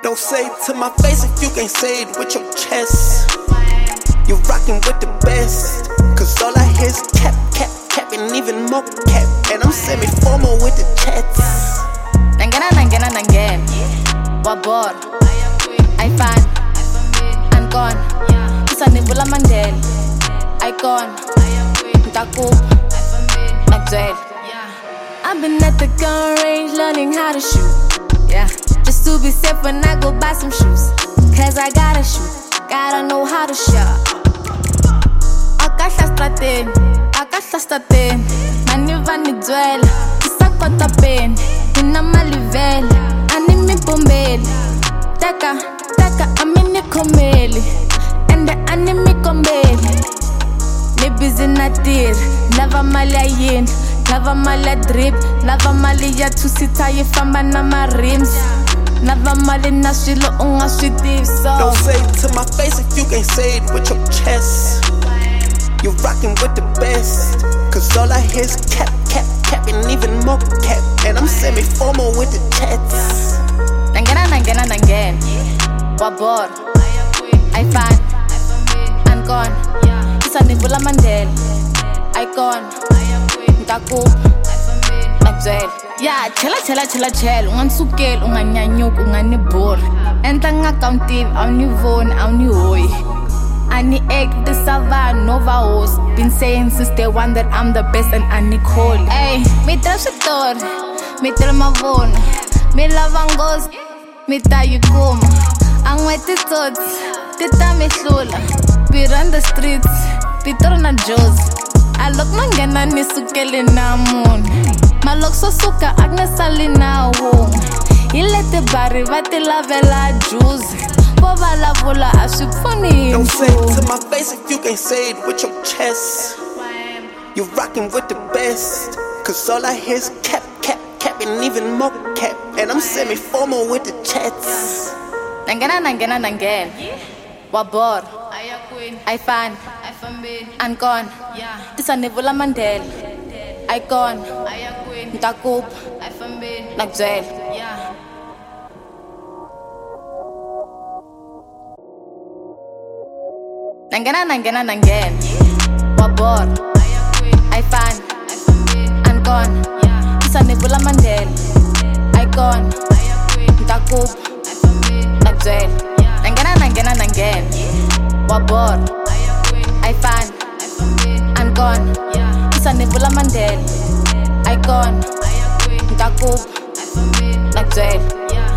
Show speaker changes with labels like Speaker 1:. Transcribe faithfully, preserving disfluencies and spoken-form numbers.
Speaker 1: Don't say it to my face if you can't say it with your chest. You rockin' with the best, cause all I hear is cap, cap, cap, and even more cap. And I'm semi-formal with the chats.
Speaker 2: Nangena, nangena, nangen. Wabor, I fan, I'm gone. Isanibula Mandela, icon, Taku, Maxwell. I've been at the gun range learning how to shoot. Yeah, just to be safe when I go buy some shoes. Cause I gotta shoot, gotta know how to shot. Akasha straten, akasha straten. Maniva ni dwell, isakota pen. Ina malivel, animi pombeli. Taka, taka, amini komeli. And the animi kombeli. Me busy natir, never malia yin. Never malia drip, never malia two-seater, you famba na my rims. Never malia na shilo unga shiti so.
Speaker 1: Don't say it to my face if you can't say it with your chest. You rockin' with the best, cause all I hear is cap, cap, cap, and even more cap. And I'm semi-formal with the chats.
Speaker 2: Nangena, nangena, nangen. Wabor, I fan, I'm gone. Isanibula Mandela, icon, Taku, Maxwell. Yeah, chela, chela, chela, chela. Ungan sukel, ungan nyanyuk, ungan ni bor. Entang accountive, am ni von, am ni hoy. Ani egg, the savan, nova host. Been saying since day one that I'm the best and Annie Cole. Hey, me trash a tor, me tell my von. Me love angos, me ta you come. Ang wet it tot, tita me slula. We run the streets, Peter na Joes. I look mangana ni sukele na moon. Malok so suka agna sali na home. Ilete bari vate lavela juice. Povala vola asuponi.
Speaker 1: Don't say it to my face if you can't say it with your chest. You rockin' with the best, cause all I hear is cap, cap, cap, and even more cap. And I'm semi-formal with the chats.
Speaker 2: Nangena, nangena, nangen. Wabor, I fan, I'm gone. Isanibula Mandela, icon, Taku, Maxwell. Nangena, nangena, nangen. Wabor, I fan, I'm gone. Isanibula Mandela, icon, Taku, Maxwell. Nangena, nangena, nangen. Wabor, I fan, I'm gone. Isanibula Mandela, icon, Taku, Maxwell.